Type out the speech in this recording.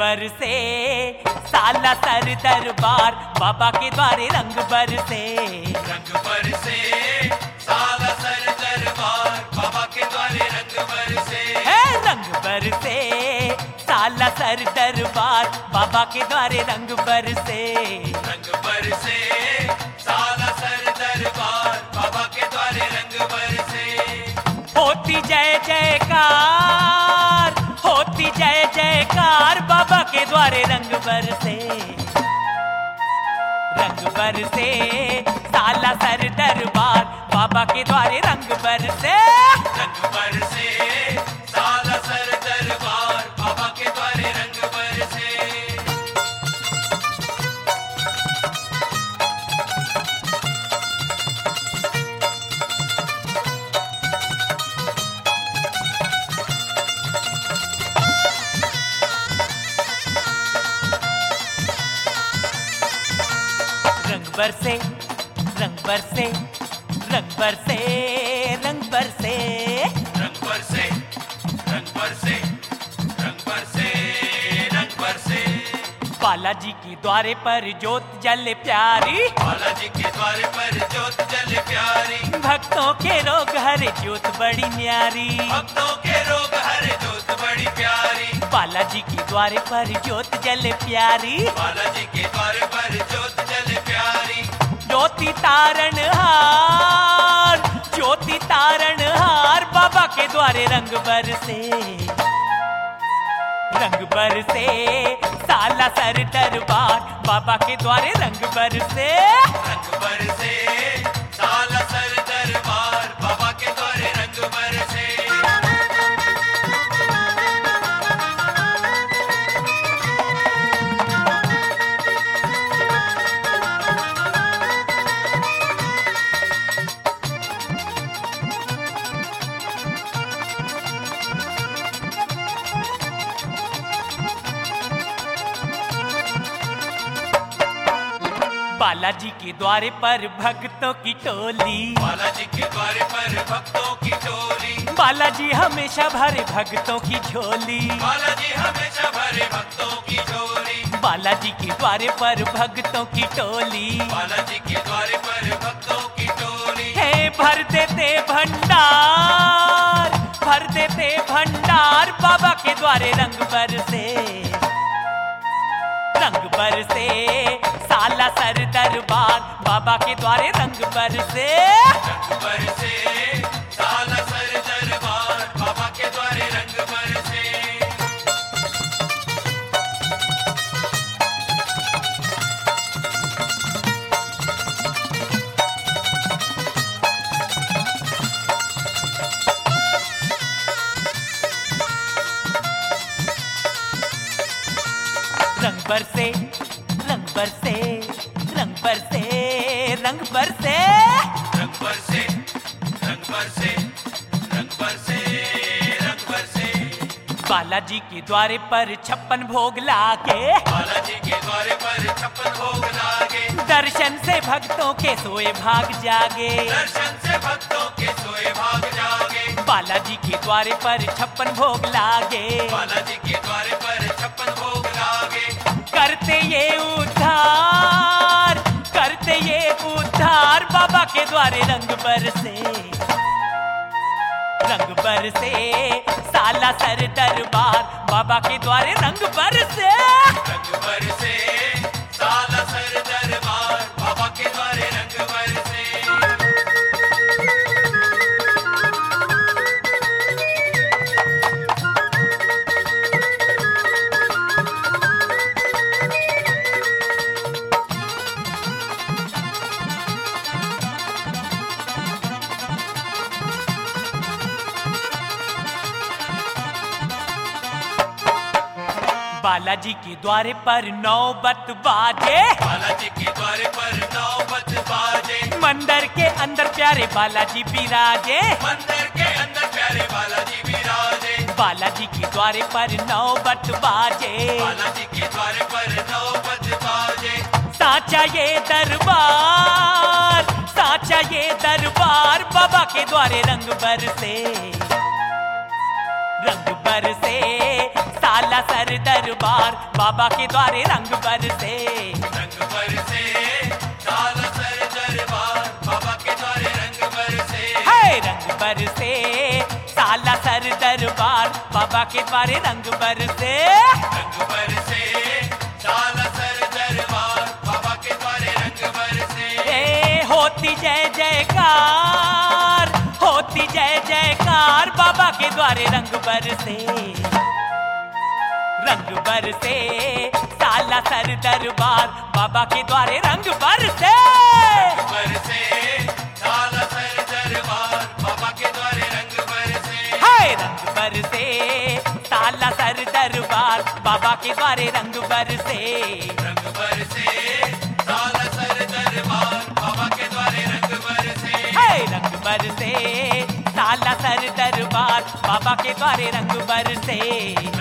बरसे साला सर दरबार बाबा के द्वारे रंग बरसे। रंग बरसे साला सर दरबार बाबा के द्वारे रंग बरसे। है रंग बरसे साला सर दरबार बाबा के द्वारे रंग बरसे। रंग बरसे साला सर दरबार बाबा के द्वारे रंग बरसे। होती जय जयकार होती जय जयकार बाबा के द्वारे रंग बरसे। रंग बरसे साला सर दरबार बाबा के द्वारे रंग बरसे। रंग बरसे साला सर दरबार बाबा के द्वारे रंग बरसे। रंग बरसे रंग बरसे रंग बरसे रंग बरसे। रंग बरसे रंग बरसे रंग बरसे रंग बरसे। बालाजी के द्वारे पर ज्योत जले प्यारी बालाजी के द्वारे पर ज्योत जल प्यारी। भक्तों के रोग हरे ज्योत बड़ी न्यारी। भक्तों के रोग हरे ज्योत बड़ी प्यारी। बालाजी के द्वारे पर ज्योत जले प्यारी। बालाजी के द्वारे पर ज्योत जल प्यारी। ज्योति तारण हार ज्योति तारण हार बाबा के द्वारे रंग बरसे। रंग बरसे साला सर दरबार बाबा के द्वारे रंग बरसे। रंग बरसे साला सर दरबार बाबा के द्वारे रंग बरसे। बालाजी के द्वारे पर भक्तों की टोली। बालाजी के द्वारे पर भक्तों की टोली। बालाजी हमेशा भरे भक्तों की झोली। बालाजी हमेशा भरे भक्तों की झोली। बालाजी के द्वारे पर भक्तों की टोली। बालाजी के द्वारे पर भक्तों की टोली। हे भर देते भंडार भर देते भंडार बाबा के द्वारे रंग बरसे। रंग बरसे साला सर दरबार बाबा के द्वारे रंग बरसे। रंग बरसे साला सर दरबार बाबा के द्वारे रंग बरसे। रंग बरसे रंग बरसे रंग बरसे रंग बरसे। रंग बरसे रंग बरसे रंग बरसे रंग बरसे। बालाजी के द्वारे पर 56 भोग लाके। बालाजी के द्वारे पर 56 भोग लागे। दर्शन से भक्तों के सोए भाग जागे। दर्शन से भक्तों के सोए भाग जागे। बालाजी के द्वारे पर 56 भोग लागे। बालाजी के द्वारे पर 56 भोग लागे। करते ये उद्धार बाबा के द्वारे रंग बरसे। रंग बरसे साला सर दरबार बाबा के द्वारे रंग बरसे। रंग बरसे साला सर दरबार बाबा के द्वारे रंग बरसे। बालाजी के द्वारे पर नौबत बाजे। बालाजी के द्वारे पर नौबत बाजे। मंदिर के अंदर प्यारे बालाजी विराजे। मंदिर के अंदर प्यारे बालाजी विराजे। बालाजी के द्वारे पर नौबत बाजे। बालाजी के द्वारे पर नौबत बाजे। साचा ये दरबार साचा ये दरबार बाबा के द्वारे रंग बरसे। रंग बरसे साला सर दरबार बाबा के द्वारे रंग बरसे रंग बरसे साला सर दरबार बाबा के द्वारे रंग बरसे है रंग बरसे साला सर दरबार बाबा के द्वारे रंग बरसे रंग बरसे साला सर दरबार बाबा के द्वारे रंग बरसे होती जय जयकार होती जय जयकार बाबा के द्वारे रंग बरसे साला सर दरबार बाबा के द्वारे रंग बरसे बरसे साला सर दरबार बाबा के द्वारे रंग बरसे है रंग बरसे साला सर दरबार बाबा के द्वारे रंग बरसे रंग बरसे साला सर दरबार बाबा के द्वारे रंग बरसे है रंग बरसे साला सर दरबार बाबा के द्वारे रंग बरसे